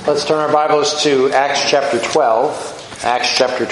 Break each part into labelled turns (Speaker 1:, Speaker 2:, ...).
Speaker 1: Let's turn our Bibles to Acts chapter 12. Acts chapter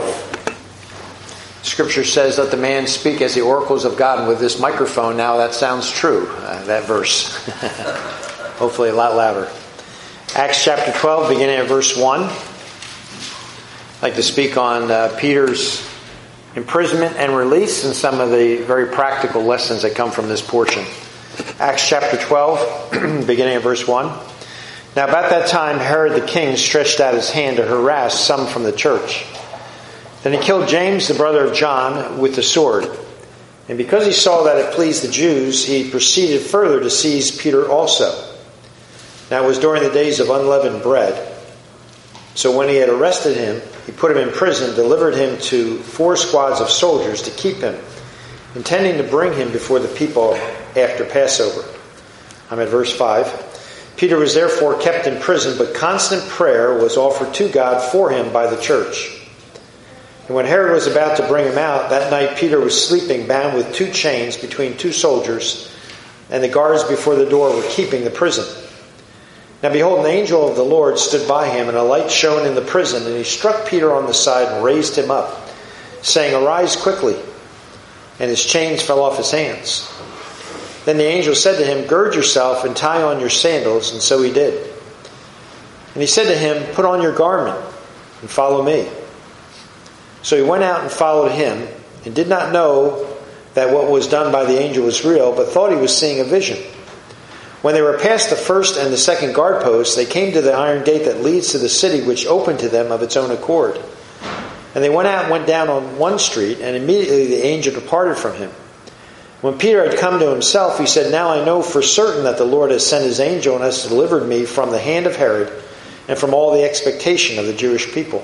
Speaker 1: 12. Scripture says, "Let the man speak as the oracles of God." And with this microphone now, that sounds true, that verse. Hopefully a lot louder. Acts chapter 12, beginning at verse 1. I'd like to speak on Peter's imprisonment and release and some of the very practical lessons that come from this portion. Acts chapter 12, beginning at verse 1. "Now about that time Herod the king stretched out his hand to harass some from the church. Then he killed James, the brother of John, with the sword. And because he saw that it pleased the Jews, he proceeded further to seize Peter also. Now it was during the days of unleavened bread. So when he had arrested him, he put him in prison, delivered him to 4 squads of soldiers to keep him, intending to bring him before the people after Passover." I'm at verse 5. "Peter was therefore kept in prison, but constant prayer was offered to God for him by the church. And when Herod was about to bring him out, that night Peter was sleeping, bound with 2 chains between 2 soldiers, and the guards before the door were keeping the prison. Now behold, an angel of the Lord stood by him, and a light shone in the prison, and he struck Peter on the side and raised him up, saying, 'Arise quickly.' And his chains fell off his hands. Then the angel said to him, 'Gird yourself and tie on your sandals,' and so he did. And he said to him, 'Put on your garment and follow me.' So he went out and followed him, and did not know that what was done by the angel was real, but thought he was seeing a vision. When they were past the first and the second guard posts, they came to the iron gate that leads to the city, which opened to them of its own accord. And they went out and went down on one street, and immediately the angel departed from him. When Peter had come to himself, he said, 'Now I know for certain that the Lord has sent his angel and has delivered me from the hand of Herod and from all the expectation of the Jewish people.'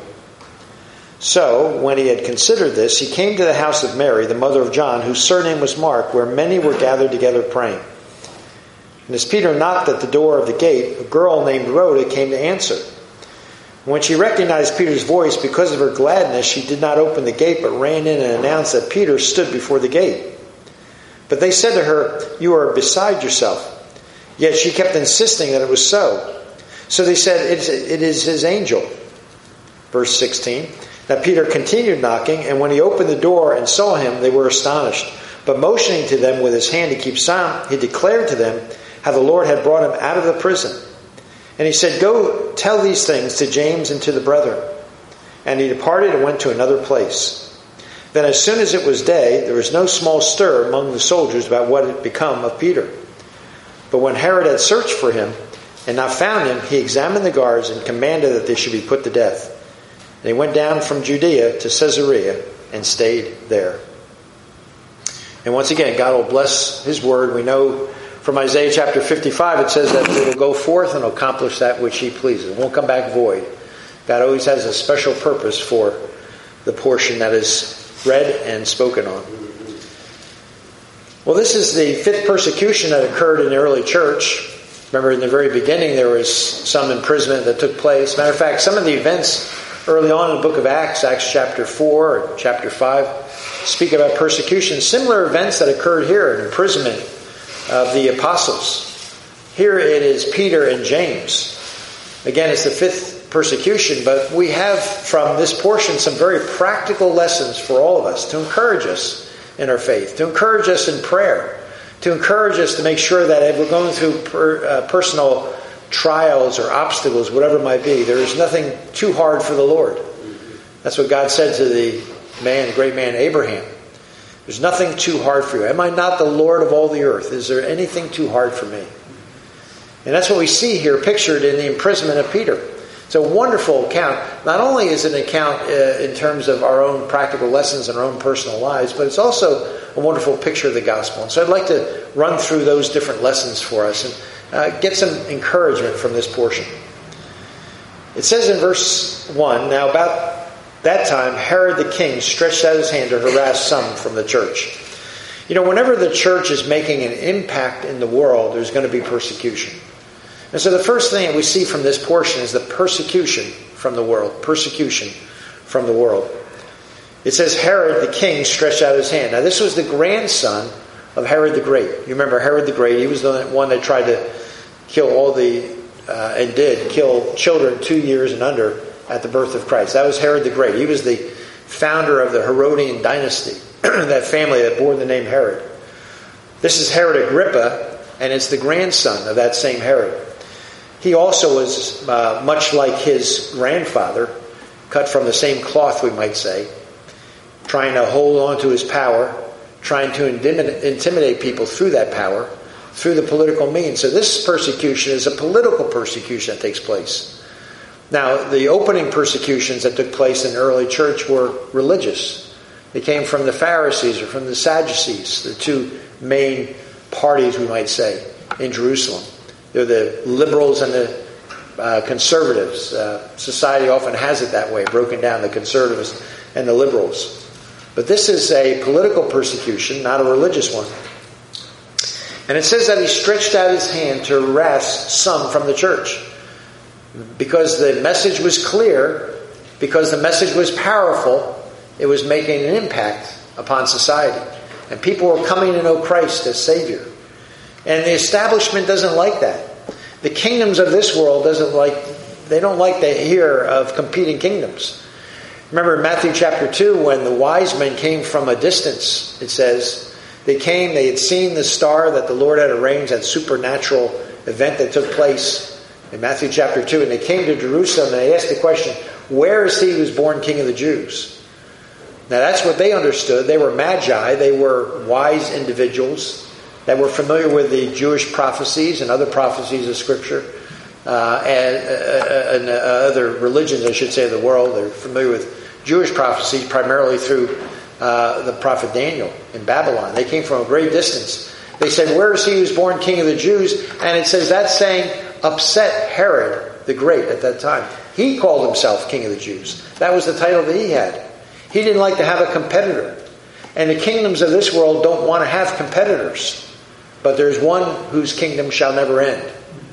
Speaker 1: So, when he had considered this, he came to the house of Mary, the mother of John, whose surname was Mark, where many were gathered together praying. And as Peter knocked at the door of the gate, a girl named Rhoda came to answer. And when she recognized Peter's voice, because of her gladness, she did not open the gate, but ran in and announced that Peter stood before the gate. But they said to her, 'You are beside yourself.' Yet she kept insisting that it was so. So they said, 'It is his angel.'" Verse 16. "Now Peter continued knocking, and when he opened the door and saw him, they were astonished. But motioning to them with his hand to keep silent, he declared to them how the Lord had brought him out of the prison. And he said, 'Go tell these things to James and to the brethren.' And he departed and went to another place. Then as soon as it was day, there was no small stir among the soldiers about what had become of Peter. But when Herod had searched for him and not found him, he examined the guards and commanded that they should be put to death. And he went down from Judea to Caesarea and stayed there." And once again, God will bless his word. We know from Isaiah chapter 55, it says that it will go forth and accomplish that which he pleases. It won't come back void. God always has a special purpose for the portion that is read and spoken on. Well, this is the 5th persecution that occurred in the early church. Remember, in the very beginning, there was some imprisonment that took place. Matter of fact, some of the events early on in the book of Acts, Acts chapter 4 or chapter 5, speak about persecution. Similar events that occurred here, an imprisonment of the apostles. Here it is Peter and James. Again, it's the 5th persecution, but we have from this portion some very practical lessons for all of us to encourage us in our faith, to encourage us in prayer, to encourage us to make sure that if we're going through personal trials or obstacles, whatever it might be, there is nothing too hard for the Lord. That's what God said to the great man Abraham. There's nothing too hard for you. Am I not the Lord of all the earth? Is there anything too hard for me? And that's what we see here pictured in the imprisonment of Peter. It's a wonderful account. Not only is it an account in terms of our own practical lessons and our own personal lives, but it's also a wonderful picture of the gospel. And so I'd like to run through those different lessons for us and get some encouragement from this portion. It says in verse 1, "Now about that time Herod the king stretched out his hand to harass some from the church." You know, whenever the church is making an impact in the world, there's going to be persecution. And so the first thing that we see from this portion is the persecution from the world. Persecution from the world. It says Herod the king stretched out his hand. Now this was the grandson of Herod the Great. You remember Herod the Great, he was the one that tried to kill all the and did kill children 2 years and under at the birth of Christ. That was Herod the Great. He was the founder of the Herodian dynasty, that family that bore the name Herod. This is Herod Agrippa, and it's the grandson of that same Herod. He also was much like his grandfather, cut from the same cloth, we might say, trying to hold on to his power, trying to intimidate people through that power, through the political means. So this persecution is a political persecution that takes place. Now, the opening persecutions that took place in the early church were religious. They came from the Pharisees or from the Sadducees, the two main parties, we might say, in Jerusalem. They're the liberals and the conservatives. Society often has it that way, broken down, the conservatives and the liberals. But this is a political persecution, not a religious one. And it says that he stretched out his hand to arrest some from the church. Because the message was clear, because the message was powerful, it was making an impact upon society. And people were coming to know Christ as Savior. And the establishment doesn't like that. The kingdoms of this world they don't like to hear of competing kingdoms. Remember in Matthew chapter 2, when the wise men came from a distance, it says, they had seen the star that the Lord had arranged, that supernatural event that took place in Matthew chapter 2, and they came to Jerusalem and they asked the question, where is he who was born King of the Jews? Now that's what they understood. They were magi, they were wise individuals that were familiar with the Jewish prophecies and other prophecies of Scripture and other religions, I should say, of the world. They're familiar with Jewish prophecies primarily through the prophet Daniel in Babylon. They came from a great distance. They said, where is he who was born King of the Jews? And it says that saying upset Herod the Great at that time. He called himself King of the Jews. That was the title that he had. He didn't like to have a competitor. And the kingdoms of this world don't want to have competitors. But there's one whose kingdom shall never end.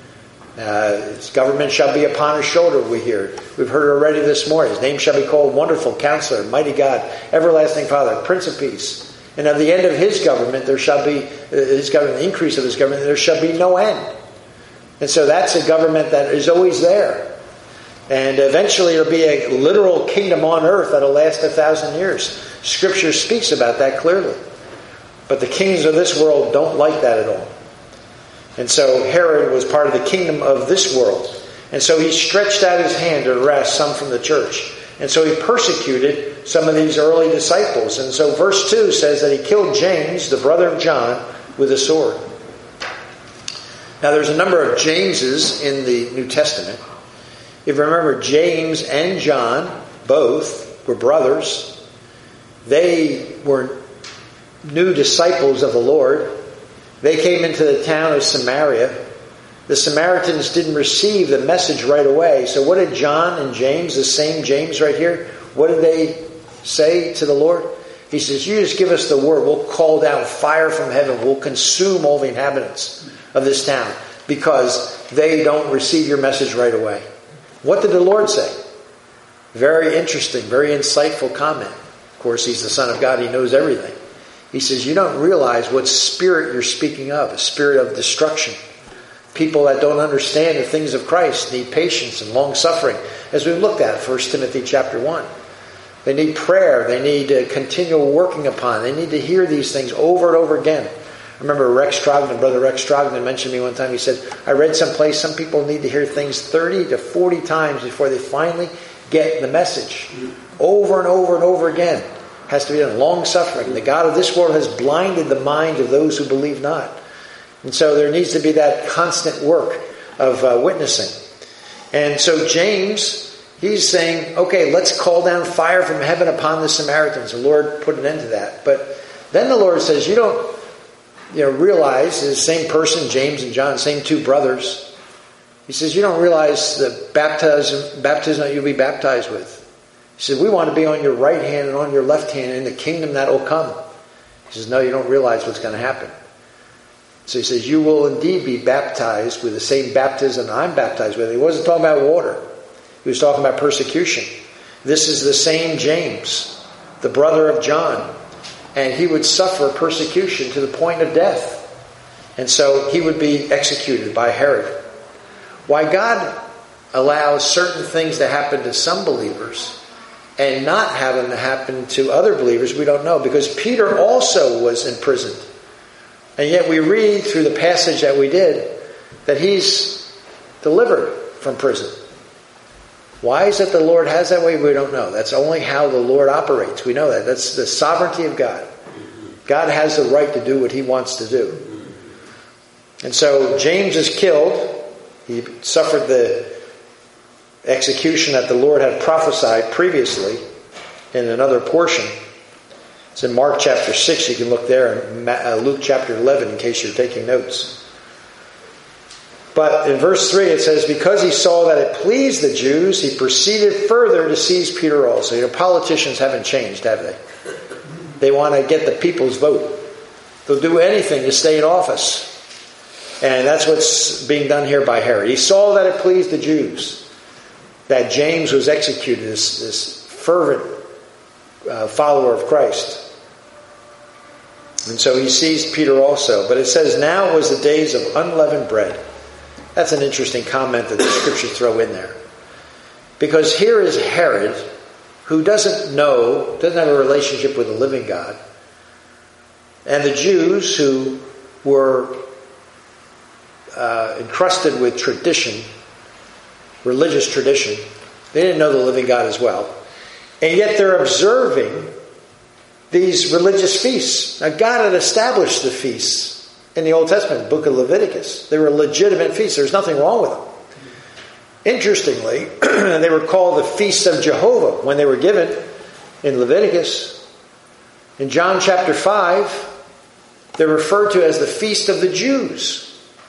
Speaker 1: His government shall be upon his shoulder, we hear. We've heard it already this morning. His name shall be called Wonderful Counselor, Mighty God, Everlasting Father, Prince of Peace. And at the end of his government, there shall be, the increase of his government, there shall be no end. And so that's a government that is always there. And eventually it'll be a literal kingdom on earth that'll last 1,000 years. Scripture speaks about that clearly. But the kings of this world don't like that at all. And so Herod was part of the kingdom of this world. And so he stretched out his hand to arrest some from the church. And so he persecuted some of these early disciples. And so verse 2 says that he killed James, the brother of John, with a sword. Now there's a number of Jameses in the New Testament. If you remember, James and John, both were brothers. They were new disciples of the Lord. They came into the town of Samaria. The Samaritans didn't receive the message right away. So what did John and James, the same James right here, what did they say to the Lord? He says, you just give us the word. We'll call down fire from heaven. We'll consume all the inhabitants of this town because they don't receive your message right away. What did the Lord say? Very interesting, very insightful comment. Of course, he's the Son of God. He knows everything. He says, you don't realize what spirit you're speaking of, a spirit of destruction. People that don't understand the things of Christ need patience and long-suffering, as we've looked at 1 Timothy chapter 1. They need prayer. They need continual working upon. They need to hear these things over and over again. I remember Brother Rex Strogden mentioned to me one time, he said, I read someplace some people need to hear things 30 to 40 times before they finally get the message. Over and over and over again. Has to be done. Long-suffering. The God of this world has blinded the minds of those who believe not. And so there needs to be that constant work of witnessing. And so James, he's saying, okay, let's call down fire from heaven upon the Samaritans. The Lord put an end to that. But then the Lord says, you don't realize, the same person, James and John, same two brothers. He says, you don't realize the baptism that you'll be baptized with. He said, we want to be on your right hand and on your left hand in the kingdom that will come. He says, no, you don't realize what's going to happen. So he says, you will indeed be baptized with the same baptism I'm baptized with. He wasn't talking about water. He was talking about persecution. This is the same James, the brother of John. And he would suffer persecution to the point of death. And so he would be executed by Herod. Why God allows certain things to happen to some believers and not have them to happen to other believers, we don't know. Because Peter also was imprisoned. And yet we read through the passage that we did that he's delivered from prison. Why is it the Lord has that way? We don't know. That's only how the Lord operates. We know that. That's the sovereignty of God. God has the right to do what he wants to do. And so James is killed. He suffered the execution that the Lord had prophesied previously in another portion. It's in Mark chapter 6. You can look there, and Luke chapter 11 in case you're taking notes. But in verse 3 it says, because he saw that it pleased the Jews, he proceeded further to seize Peter also. Politicians haven't changed, have they? They want to get the people's vote. They'll do anything to stay in office. And that's what's being done here by Herod. He saw that it pleased the Jews that James was executed, this fervent follower of Christ. And so he seized Peter also. But it says, now was the days of unleavened bread. That's an interesting comment that the scriptures throw in there. Because here is Herod, who doesn't have a relationship with the living God. And the Jews who were encrusted with tradition, religious tradition, they didn't know the living God as well. And yet they're observing these religious feasts. Now God had established the feasts in the Old Testament, book of Leviticus. They were legitimate feasts. There's nothing wrong with them. Interestingly, they were called the Feasts of Jehovah when they were given in Leviticus. In John chapter 5, they're referred to as the Feast of the Jews.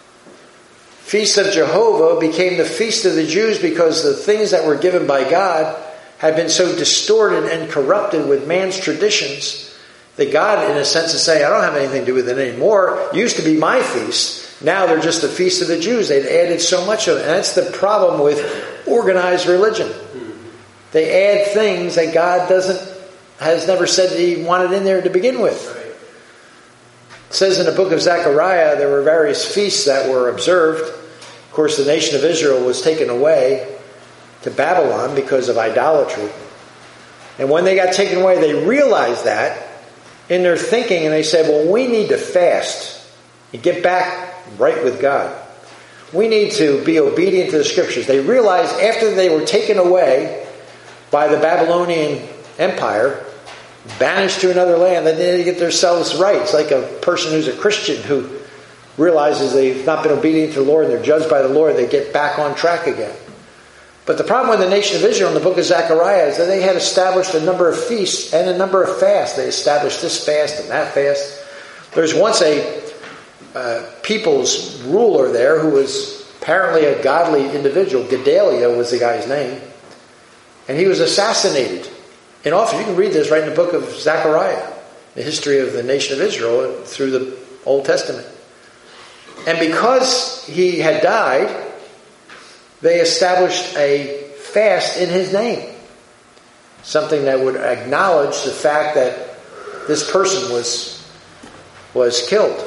Speaker 1: Feast of Jehovah became the Feast of the Jews because the things that were given by God had been so distorted and corrupted with man's traditions that God, in a sense, is saying, I don't have anything to do with it anymore. It used to be my feast. Now they're just the Feast of the Jews. They'd added so much of it. And that's the problem with organized religion. They add things that God has never said that he wanted in there to begin with. It says in the book of Zechariah there were various feasts that were observed. Of course, the nation of Israel was taken away to Babylon because of idolatry. And when they got taken away, they realized that in their thinking, and they said, well, we need to fast and get back right with God. We need to be obedient to the scriptures. They realized after they were taken away by the Babylonian Empire, banished to another land, that they need to get themselves right. It's like a person who's a Christian who realizes they've not been obedient to the Lord and they're judged by the Lord, they get back on track again. But the problem with the nation of Israel in the book of Zechariah is that they had established a number of feasts and a number of fasts. They established this fast and that fast. There was once a people's ruler there who was apparently a godly individual. Gedaliah was the guy's name. And he was assassinated in office. You can read this right in the book of Zechariah, the history of the nation of Israel through the Old Testament. And because he had died, they established a fast in his name. Something that would acknowledge the fact that this person was killed.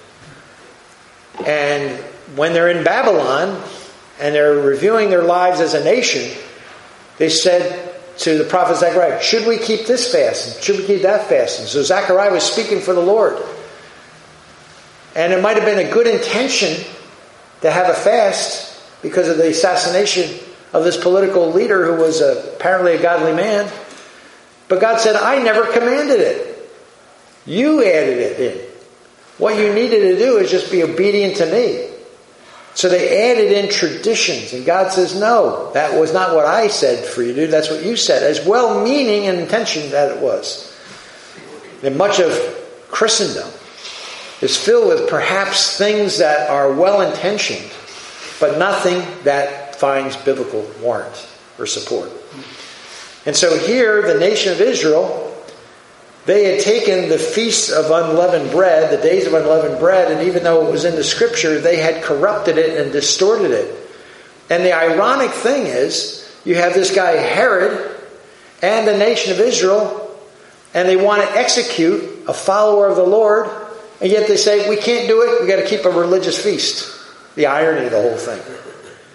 Speaker 1: And when they're in Babylon and they're reviewing their lives as a nation, they said to the prophet Zechariah, should we keep this fast? Should we keep that fast? And so Zechariah was speaking for the Lord. And it might have been a good intention to have a fast because of the assassination of this political leader who was apparently a godly man. But God said, I never commanded it. You added it in. What you needed to do is just be obedient to me. So they added in traditions. And God says, no, that was not what I said for you to do. That's what you said. As well-meaning and intention that it was. And much of Christendom is filled with perhaps things that are well-intentioned, but nothing that finds biblical warrant or support. And so here, the nation of Israel, they had taken the feast of unleavened bread, the days of unleavened bread, and even though it was in the scripture, they had corrupted it and distorted it. And the ironic thing is, you have this guy Herod and the nation of Israel, and they want to execute a follower of the Lord, and yet they say, we can't do it, we've got to keep a religious feast. The irony of the whole thing.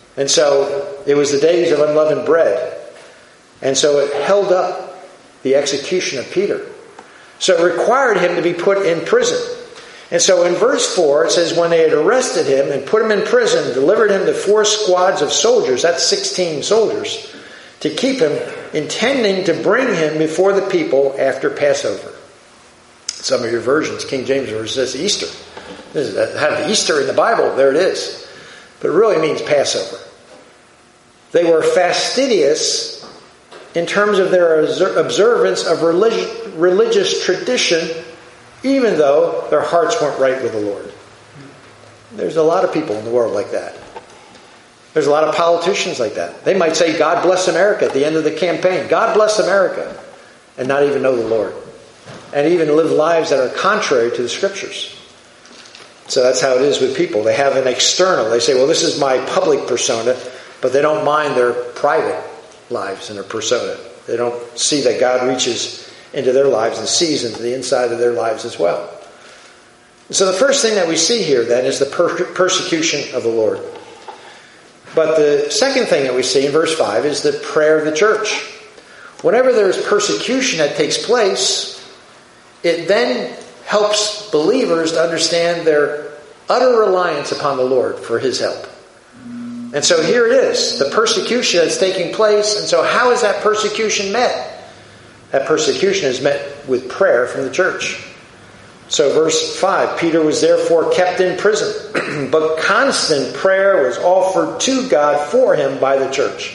Speaker 1: And so it was the days of unleavened bread. And so it held up the execution of Peter. So it required him to be put in prison. And so in verse 4 it says, when they had arrested him and put him in prison, delivered him to 4 squads of soldiers, that's 16 soldiers, to keep him, intending to bring him before the people after Passover. Some of your versions, King James version, says Easter. This is have Easter in the Bible. There it is. But it really means Passover. They were fastidious in terms of their observance of religious tradition, even though their hearts weren't right with the Lord. There's a lot of people in the world like that. There's a lot of politicians like that. They might say, God bless America at the end of the campaign. God bless America. And not even know the Lord. And even live lives that are contrary to the Scriptures. So that's how it is with people. They have an external. They say, well, this is my public persona. But they don't mind their private lives and their persona. They don't see that God reaches into their lives and sees into the inside of their lives as well. So the first thing that we see here then is the persecution of the Lord. But the second thing that we see in verse 5 is the prayer of the church. Whenever there's persecution that takes place, it then helps believers to understand their utter reliance upon the Lord for His help. And so here it is, the persecution that's taking place. And so how is that persecution met? That persecution is met with prayer from the church. So verse 5, Peter was therefore kept in prison, but constant prayer was offered to God for him by the church.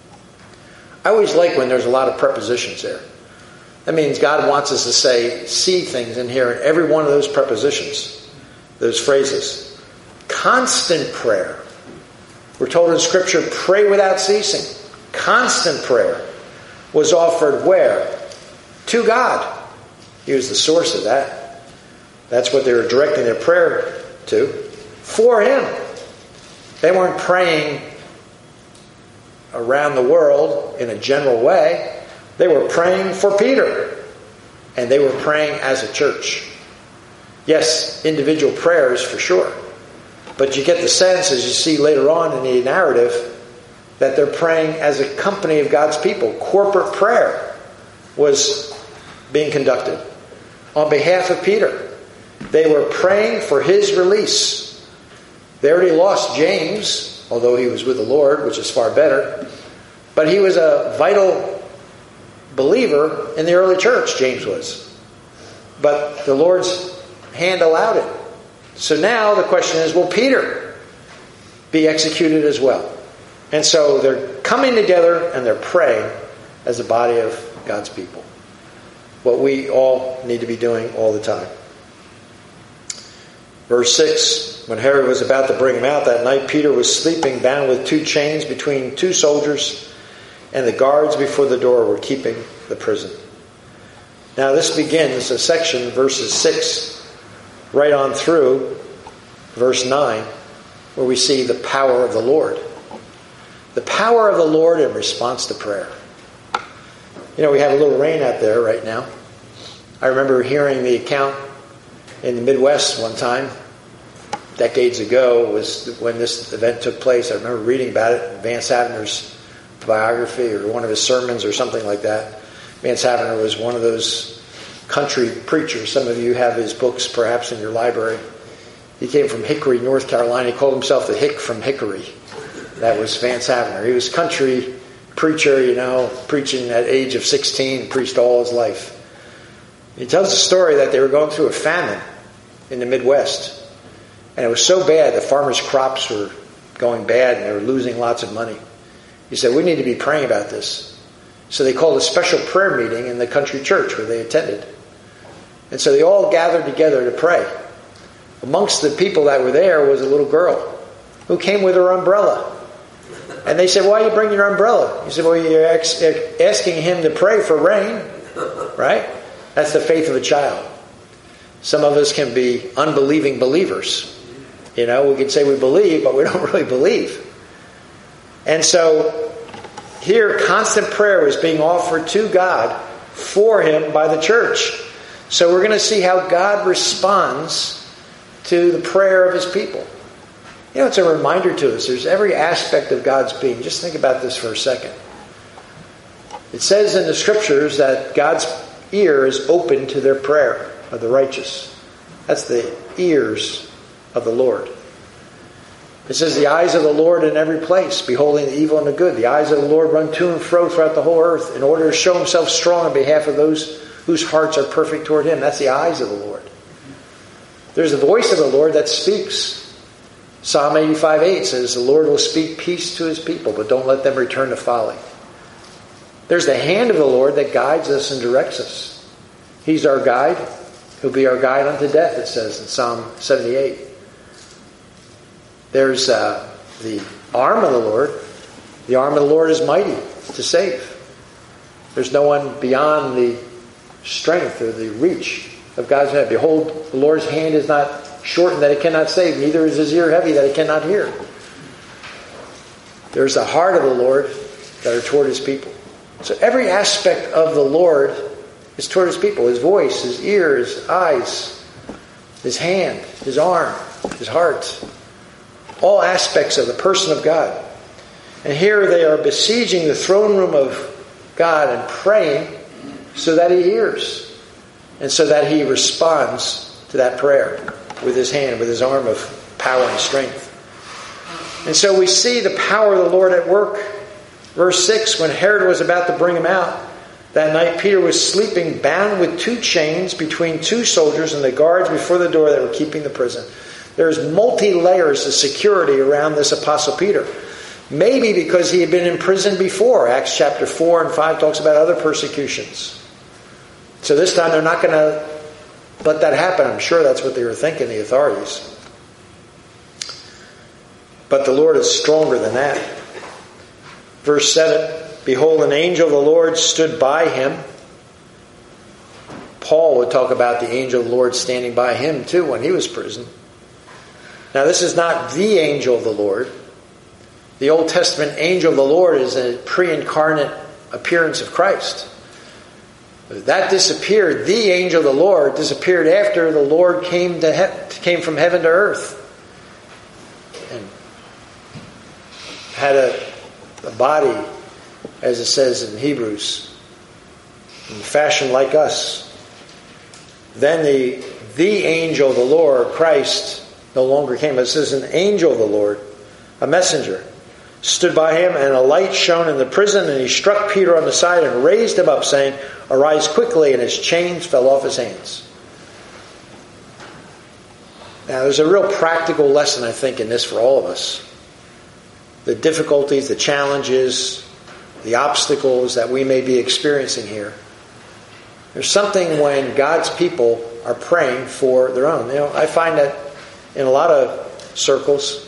Speaker 1: I always like when there's a lot of prepositions there. That means God wants us to see things in here in every one of those prepositions, those phrases. Constant prayer. We're told in Scripture, pray without ceasing. Constant prayer was offered where? To God. He was the source of that. That's what they were directing their prayer to. For Him. They weren't praying around the world in a general way. They were praying for Peter. And they were praying as a church. Yes, individual prayers for sure. But you get the sense, as you see later on in the narrative, that they're praying as a company of God's people. Corporate prayer was being conducted on behalf of Peter. They were praying for his release. They already lost James, although he was with the Lord, which is far better. But he was a vital believer in the early church, James was. But the Lord's hand allowed it. So now the question is, will Peter be executed as well? And so they're coming together and they're praying as a body of God's people. What we all need to be doing all the time. Verse 6, when Herod was about to bring him out that night, Peter was sleeping bound with 2 chains between 2 soldiers, and the guards before the door were keeping the prison. Now this begins a section, verses 6 right on through verse 9, where we see the power of the Lord. The power of the Lord in response to prayer. You know, we have a little rain out there right now. I remember hearing the account in the Midwest one time, decades ago, was when this event took place. I remember reading about it in Vance Havner's biography or one of his sermons or something like that. Vance Havner was one of those country preachers. Some of you have his books perhaps in your library. He came from Hickory, North Carolina. He called himself the Hick from Hickory. That was Vance Havner. He was a country preacher, you know, preaching at age of 16, preached all his life. He tells the story that they were going through a famine in the Midwest. And it was so bad, the farmers' crops were going bad and they were losing lots of money. He said, we need to be praying about this. So they called a special prayer meeting in the country church where they attended. And so they all gathered together to pray. Amongst the people that were there was a little girl who came with her umbrella. And they said, why are you bringing your umbrella? He said, well, you're asking him to pray for rain, right? That's the faith of a child. Some of us can be unbelieving believers. You know, we can say we believe, but we don't really believe. And so here, constant prayer was being offered to God for him by the church. So we're going to see how God responds to the prayer of his people. It's a reminder to us. There's every aspect of God's being. Just think about this for a second. It says in the Scriptures that God's ear is open to their prayer of the righteous. That's the ears of the Lord. It says the eyes of the Lord in every place, beholding the evil and the good. The eyes of the Lord run to and fro throughout the whole earth in order to show himself strong on behalf of those whose hearts are perfect toward him. That's the eyes of the Lord. There's the voice of the Lord that speaks. Psalm 85:8 says, the Lord will speak peace to his people, but don't let them return to folly. There's the hand of the Lord that guides us and directs us. He's our guide. He'll be our guide unto death, it says in Psalm 78. There's the arm of the Lord. The arm of the Lord is mighty to save. There's no one beyond the strength or the reach of God's hand. Behold, the Lord's hand is not shortened that it cannot save, neither is his ear heavy that it cannot hear. There's the heart of the Lord that are toward his people. So every aspect of the Lord is toward his people. His voice, his ear, his eyes, his hand, his arm, his heart. All aspects of the person of God. And here they are besieging the throne room of God and praying so that he hears. And so that he responds to that prayer with his hand, with his arm of power and strength. And so we see the power of the Lord at work. Verse 6, when Herod was about to bring him out, that night Peter was sleeping, bound with 2 chains between 2 soldiers and the guards before the door that were keeping the prison. There's multi-layers of security around this Apostle Peter. Maybe because he had been in prison before. Acts chapter 4 and 5 talks about other persecutions. So this time they're not going to let that happen. I'm sure that's what they were thinking, the authorities. But the Lord is stronger than that. Verse 7, behold, an angel of the Lord stood by him. Paul would talk about the angel of the Lord standing by him too when he was in prison. Now this is not the angel of the Lord. The Old Testament angel of the Lord is a pre-incarnate appearance of Christ. That disappeared. The angel of the Lord disappeared after the Lord came from heaven to earth. And had a body, as it says in Hebrews, fashioned like us. Then the angel of the Lord, Christ, no longer came. It says an angel of the Lord, a messenger, stood by him, and a light shone in the prison, and he struck Peter on the side and raised him up, saying, arise quickly, and his chains fell off his hands. Now there's a real practical lesson, I think, in this for all of us. The difficulties, the challenges, the obstacles that we may be experiencing here. There's something when God's people are praying for their own. I find that in a lot of circles,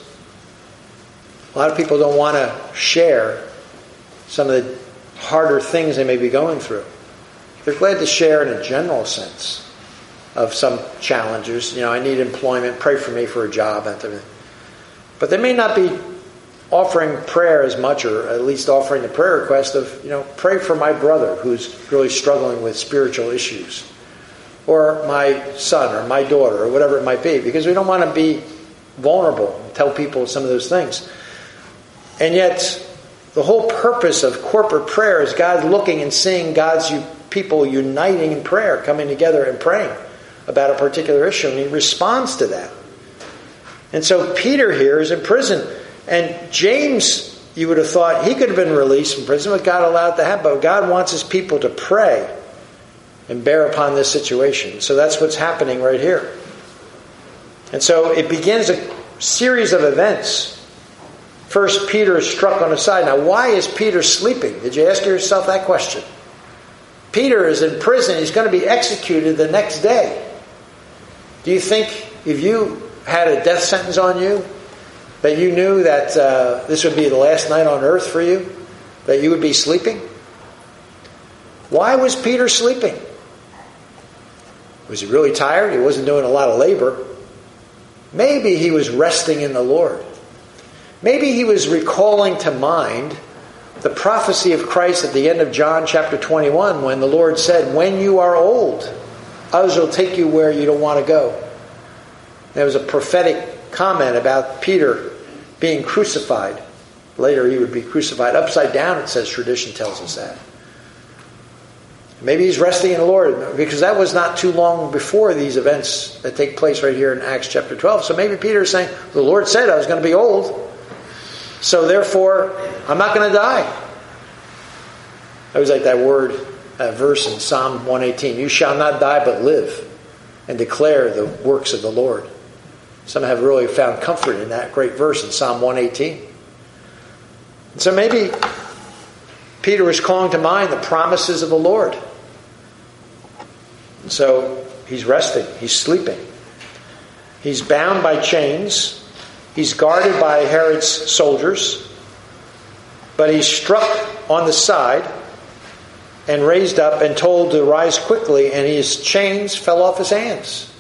Speaker 1: a lot of people don't want to share some of the harder things they may be going through. They're glad to share in a general sense of some challenges. I need employment, pray for me for a job. But they may not be offering prayer as much, or at least offering the prayer request of, pray for my brother who's really struggling with spiritual issues. Or my son or my daughter or whatever it might be. Because we don't want to be vulnerable and tell people some of those things. And yet, the whole purpose of corporate prayer is God looking and seeing God's people uniting in prayer, coming together and praying about a particular issue. And he responds to that. And so Peter here is in prison. And James, you would have thought he could have been released from prison, but God allowed it to happen. But God wants his people to pray and bear upon this situation. So that's what's happening right here. And so it begins a series of events. First, Peter is struck on the side. Now, why is Peter sleeping? Did you ask yourself that question? Peter is in prison. He's going to be executed the next day. Do you think if you had a death sentence on you, that you knew that this would be the last night on earth for you? That you would be sleeping? Why was Peter sleeping? Was he really tired? He wasn't doing a lot of labor. Maybe he was resting in the Lord. Maybe he was recalling to mind the prophecy of Christ at the end of John chapter 21 when the Lord said, when you are old, others will take you where you don't want to go. There was a prophetic comment about Peter being crucified. Later he would be crucified upside down, it says, tradition tells us that. Maybe he's resting in the Lord, because that was not too long before these events that take place right here in Acts chapter 12. So maybe Peter is saying, the Lord said I was going to be old, so therefore I'm not going to die. I always like that verse in Psalm 118, you shall not die but live and declare the works of the Lord. Some have really found comfort in that great verse in Psalm 118. And so maybe Peter was calling to mind the promises of the Lord. And so he's resting. He's sleeping. He's bound by chains. He's guarded by Herod's soldiers. But he's struck on the side and raised up and told to rise quickly, and his chains fell off his hands.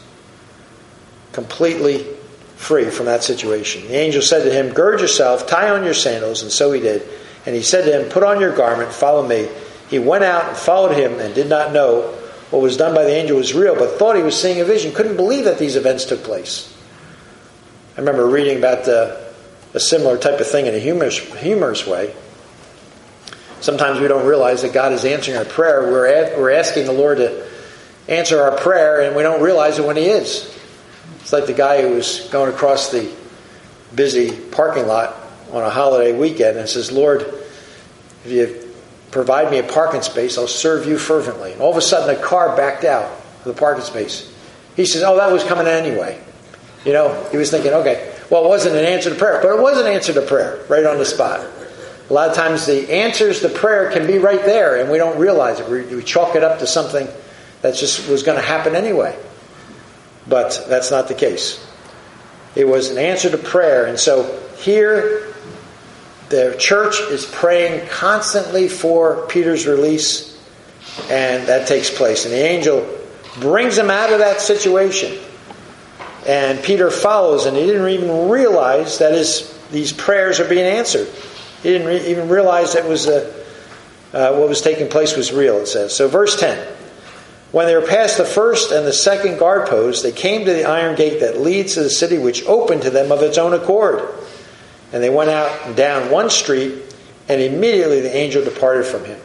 Speaker 1: Completely free from that situation. The angel said to him, gird yourself, tie on your sandals, and so he did. And he said to him, put on your garment, follow me. He went out and followed him and did not know what was done by the angel was real, but thought he was seeing a vision. Couldn't believe that these events took place. I remember reading about a similar type of thing in a humorous way. Sometimes we don't realize that God is answering our prayer. We're asking the Lord to answer our prayer, and we don't realize it when He is. It's like the guy who was going across the busy parking lot on a holiday weekend and says, Lord, if you provide me a parking space, I'll serve you fervently. And all of a sudden a car backed out of the parking space. He says, oh, that was coming anyway. You know, he was thinking, okay, well, it wasn't an answer to prayer, but it was an answer to prayer right on the spot. A lot of times the answers to prayer can be right there and we don't realize it. We chalk it up to something that just was going to happen anyway. But that's not the case. It was an answer to prayer. And so here the church is praying constantly for Peter's release, and that takes place. And the angel brings him out of that situation. And Peter follows, and he didn't even realize that these prayers are being answered. He didn't even realize that what was taking place was real, it says. So verse 10. When they were past the first and the second guard post, they came to the iron gate that leads to the city, which opened to them of its own accord. And they went out and down one street, and immediately the angel departed from him.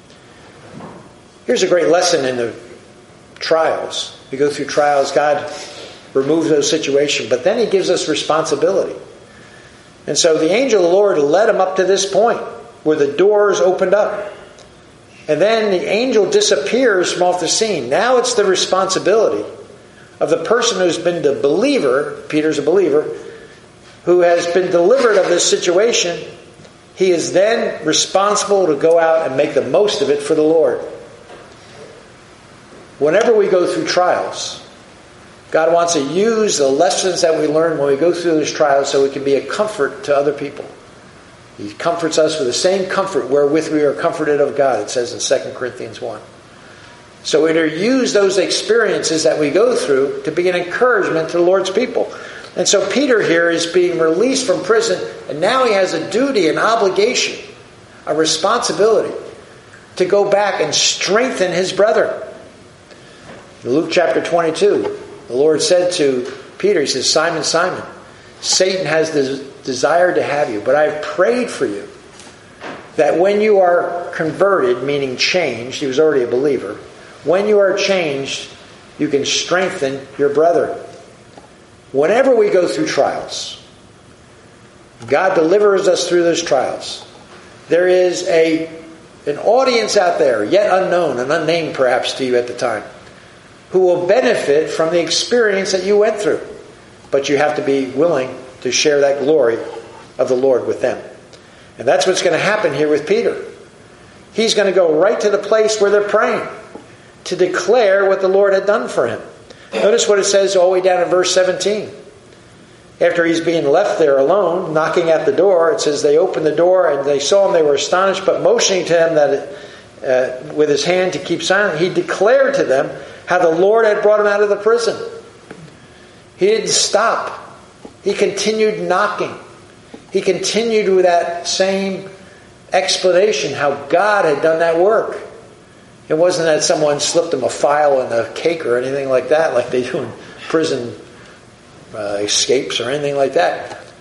Speaker 1: Here's a great lesson in the trials. We go through trials, God removes those situations, but then He gives us responsibility. And so the angel of the Lord led him up to this point, where the doors opened up. And then the angel disappears from off the scene. Now it's the responsibility of the person who's been the believer, Peter's a believer, who has been delivered of this situation. He is then responsible to go out and make the most of it for the Lord. Whenever we go through trials, God wants to use the lessons that we learn when we go through those trials so we can be a comfort to other people. He comforts us with the same comfort wherewith we are comforted of God, it says in 2 Corinthians 1. So we're to use those experiences that we go through to be an encouragement to the Lord's people. And so Peter here is being released from prison, and now he has a duty, an obligation, a responsibility to go back and strengthen his brethren. In Luke chapter 22, the Lord said to Peter, He says, Simon, Simon, Satan has desired to have you, but I have prayed for you that when you are converted, meaning changed, he was already a believer, when you are changed, you can strengthen your brethren. Whenever we go through trials, God delivers us through those trials. There is an audience out there, yet unknown and unnamed perhaps to you at the time, who will benefit from the experience that you went through. But you have to be willing to share that glory of the Lord with them. And that's what's going to happen here with Peter. He's going to go right to the place where they're praying to declare what the Lord had done for him. Notice what it says all the way down in verse 17. After he's being left there alone, knocking at the door, it says they opened the door and they saw him, they were astonished, but motioning to him that with his hand to keep silent, he declared to them how the Lord had brought him out of the prison. He didn't stop. He continued knocking. He continued with that same explanation how God had done that work. It wasn't that someone slipped him a file in a cake or anything like that, like they do in prison escapes or anything like that.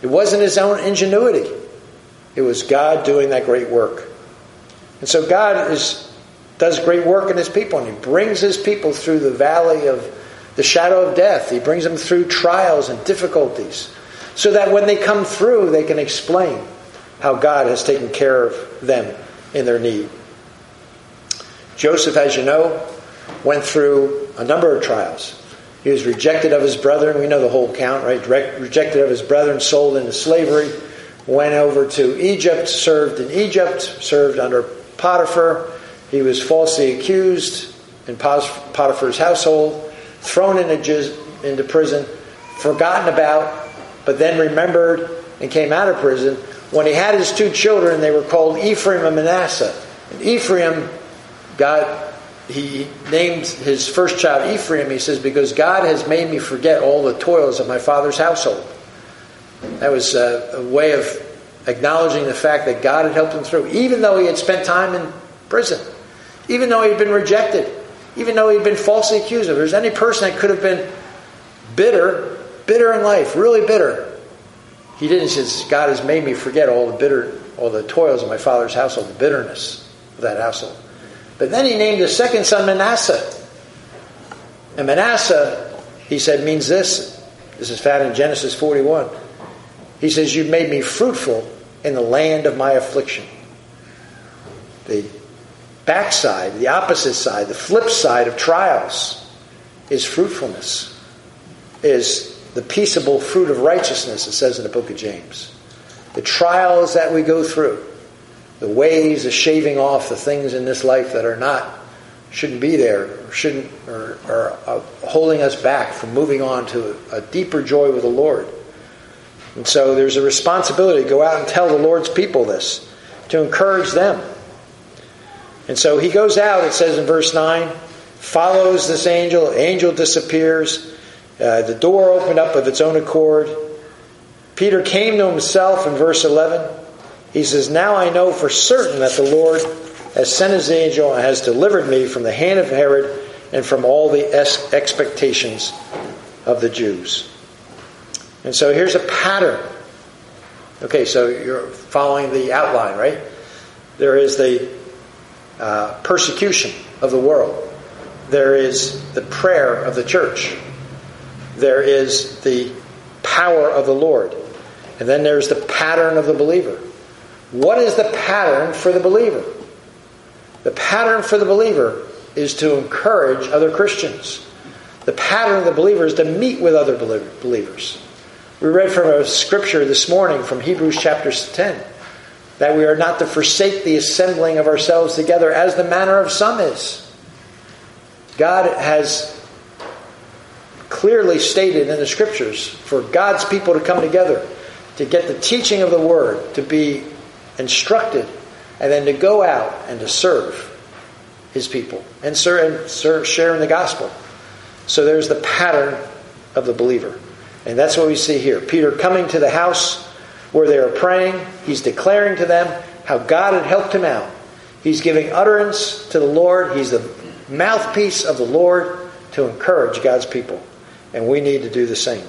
Speaker 1: It wasn't his own ingenuity. It was God doing that great work. And so God does great work in his people, and he brings his people through the valley of the shadow of death. He brings them through trials and difficulties so that when they come through, they can explain how God has taken care of them in their need. Joseph, as you know, went through a number of trials. He was rejected of his brethren. We know the whole account, right? Rejected of his brethren, sold into slavery, went over to Egypt, served in Egypt, served under Potiphar. He was falsely accused in Potiphar's household, thrown into prison, forgotten about, but then remembered and came out of prison. When he had his two children, they were called Ephraim and Manasseh. And Ephraim, he named his first child Ephraim, he says, because God has made me forget all the toils of my father's household. That was a way of acknowledging the fact that God had helped him through, even though he had spent time in prison, even though he had been rejected, even though he had been falsely accused. If there's any person that could have been bitter in life, really bitter, he didn't. He says, God has made me forget all the toils of my father's household, the bitterness of that household. But then he named his second son Manasseh. And Manasseh, he said, means this. This is found in Genesis 41. He says, you've made me fruitful in the land of my affliction. The backside, the opposite side, the flip side of trials is fruitfulness, is the peaceable fruit of righteousness, it says in the book of James. The trials that we go through, the ways of shaving off the things in this life that shouldn't be there, or are holding us back from moving on to a deeper joy with the Lord. And so there's a responsibility to go out and tell the Lord's people this, to encourage them. And so he goes out, it says in verse 9, follows this angel, angel disappears, the door opened up of its own accord. Peter came to himself in verse 11. He says, now I know for certain that the Lord has sent his angel and has delivered me from the hand of Herod and from all the expectations of the Jews. And so here's a pattern. Okay, so you're following the outline, right? There is the persecution of the world. There is the prayer of the church. There is the power of the Lord. And then there's the pattern of the believer. What is the pattern for the believer? The pattern for the believer is to encourage other Christians. The pattern of the believer is to meet with other believers. We read from a scripture this morning from Hebrews chapter 10 that we are not to forsake the assembling of ourselves together as the manner of some is. God has clearly stated in the scriptures for God's people to come together, to get the teaching of the word, to be instructed, and then to go out and to serve his people and share in the gospel. So there's the pattern of the believer. And that's what we see here. Peter coming to the house where they are praying. He's declaring to them how God had helped him out. He's giving utterance to the Lord. He's the mouthpiece of the Lord to encourage God's people. And we need to do the same.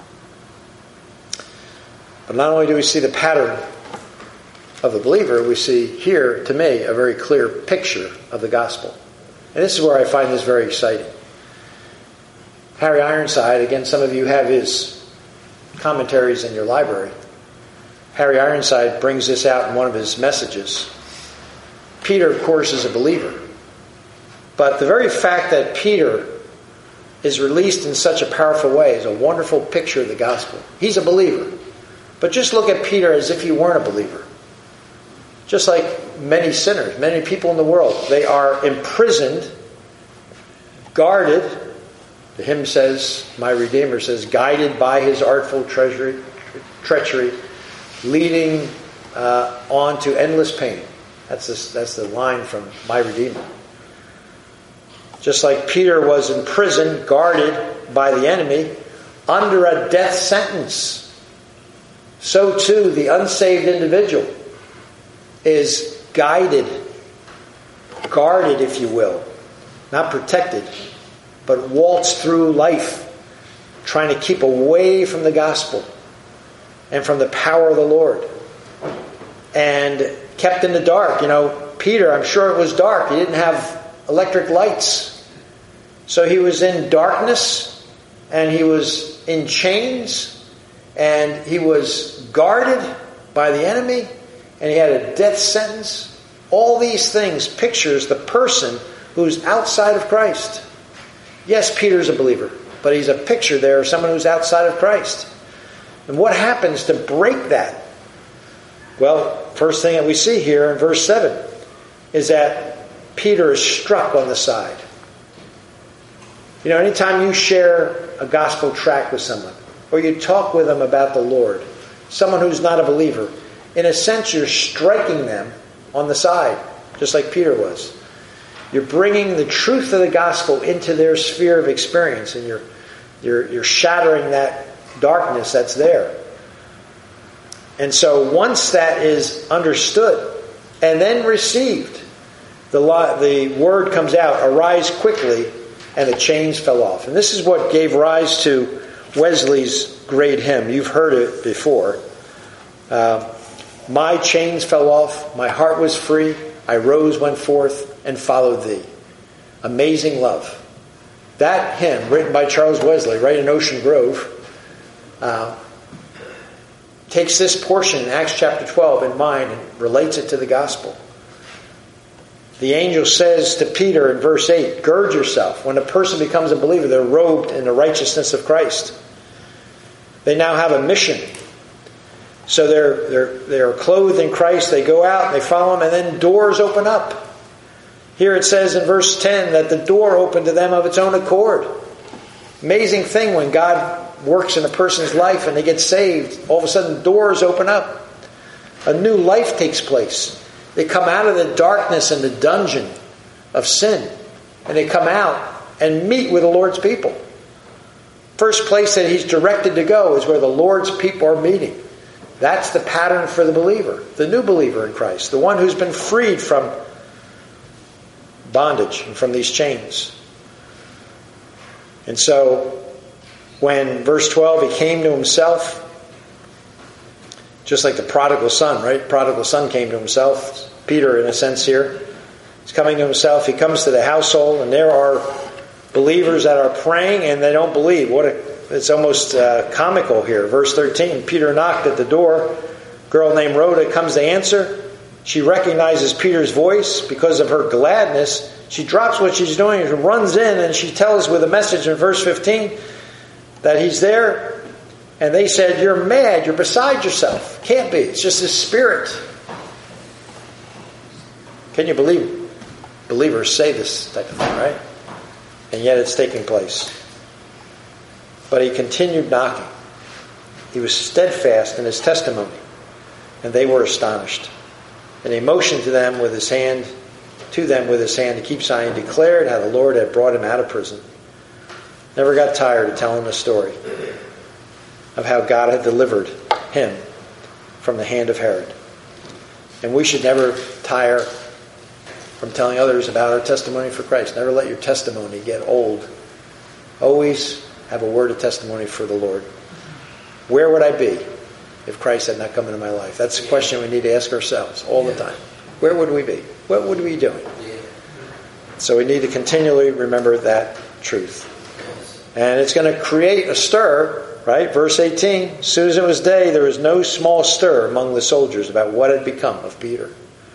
Speaker 1: But not only do we see the pattern of the believer, we see here, to me, a very clear picture of the gospel. And this is where I find this very exciting. Harry Ironside, again, some of you have his commentaries in your library. Harry Ironside brings this out in one of his messages. Peter, of course, is a believer. But the very fact that Peter is released in such a powerful way is a wonderful picture of the gospel. He's a believer. But just look at Peter as if he weren't a believer. Just like many sinners, many people in the world, they are imprisoned, guarded. The hymn says, my Redeemer says, guided by his artful treachery, leading on to endless pain. That's the line from my Redeemer. Just like Peter was in prison, guarded by the enemy, under a death sentence, so too the unsaved individual is guided, guarded, if you will, not protected, but waltz through life trying to keep away from the gospel, and from the power of the Lord. And kept in the dark. Peter, I'm sure it was dark. He didn't have electric lights. So he was in darkness, and he was in chains, and he was guarded by the enemy, and he had a death sentence. All these things pictures the person who's outside of Christ. Yes, Peter's a believer, but he's a picture there of someone who's outside of Christ. And what happens to break that? Well, first thing that we see here in verse 7 is that Peter is struck on the side. Anytime you share a gospel tract with someone, or you talk with them about the Lord, someone who's not a believer, in a sense you're striking them on the side, just like Peter was. You're bringing the truth of the gospel into their sphere of experience, and you're shattering that darkness that's there. And so once that is understood and then received, the word comes out, arise quickly, and the chains fell off. And this is what gave rise to Wesley's great hymn. You've heard it before. My chains fell off, my heart was free, I rose, went forth, and followed thee. Amazing love. That hymn, written by Charles Wesley, right in Ocean Grove, takes this portion in Acts chapter 12 in mind and relates it to the gospel. The angel says to Peter in verse 8, gird yourself. When a person becomes a believer, they're robed in the righteousness of Christ. They now have a mission. So they're clothed in Christ. They go out, they follow him, and then doors open up. Here it says in verse 10 that the door opened to them of its own accord. Amazing thing when God works in a person's life and they get saved. All of a sudden doors open up. A new life takes place. They come out of the darkness and the dungeon of sin. And they come out and meet with the Lord's people. First place that he's directed to go is where the Lord's people are meeting. That's the pattern for the believer, the new believer in Christ, the one who's been freed from bondage and from these chains. And so when, verse 12, he came to himself, just like the prodigal son, right? Prodigal son came to himself. Peter, in a sense here, is coming to himself. He comes to the household, and there are believers that are praying, and they don't believe. It's almost comical here. Verse 13, Peter knocked at the door. A girl named Rhoda comes to answer. She recognizes Peter's voice. Because of her gladness, she drops what she's doing and runs in, and she tells with a message in verse 15 that he's there. And they said, you're mad, you're beside yourself. Can't be, it's just his spirit. Can you believe believers say this type of thing, right? And yet it's taking place. But he continued knocking. He was steadfast in his testimony. And they were astonished. And he motioned to them with his hand to keep silent, and declared how the Lord had brought him out of prison. Never got tired of telling the story of how God had delivered him from the hand of Herod. And we should never tire from telling others about our testimony for Christ. Never let your testimony get old. Always have a word of testimony for the Lord. Where would I be if Christ had not come into my life? That's a question we need to ask ourselves all the time. Where would we be? What would we be doing? So we need to continually remember that truth. And it's going to create a stir, right? Verse 18, as soon as it was day, there was no small stir among the soldiers about what had become of Peter.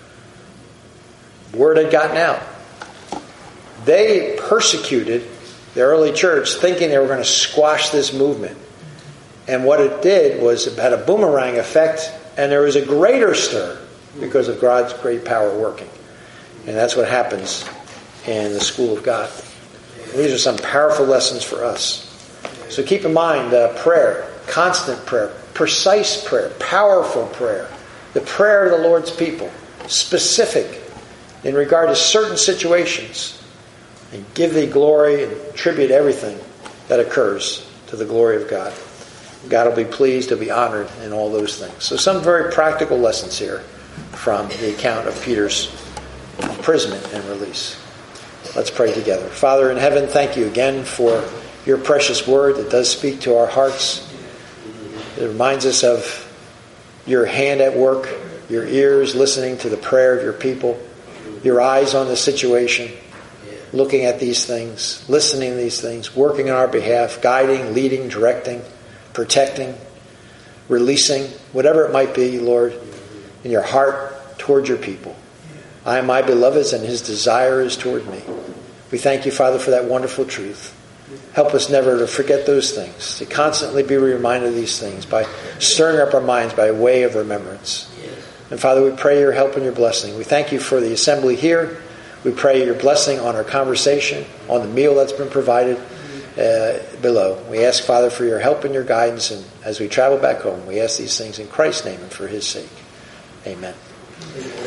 Speaker 1: Word had gotten out. They persecuted the early church thinking they were going to squash this movement. And what it did was it had a boomerang effect, and there was a greater stir because of God's great power working. And that's what happens in the school of God. And these are some powerful lessons for us. So keep in mind prayer, constant prayer, precise prayer, powerful prayer, the prayer of the Lord's people, specific in regard to certain situations, and give thee glory and attribute everything that occurs to the glory of God. God will be pleased to be honored in all those things. So some very practical lessons here from the account of Peter's imprisonment and release. Let's pray together. Father in heaven, thank you again for your precious word that does speak to our hearts. It reminds us of your hand at work, your ears listening to the prayer of your people, your eyes on the situation, looking at these things, listening to these things, working on our behalf, guiding, leading, directing, protecting, releasing, whatever it might be, Lord, in your heart toward your people. I am my beloved's, and his desire is toward me. We thank you, Father, for that wonderful truth. Help us never to forget those things, to constantly be reminded of these things by stirring up our minds by way of remembrance. And Father, we pray your help and your blessing. We thank you for the assembly here. We pray your blessing on our conversation, on the meal that's been provided below. We ask, Father, for your help and your guidance, and as we travel back home, we ask these things in Christ's name and for his sake. Amen.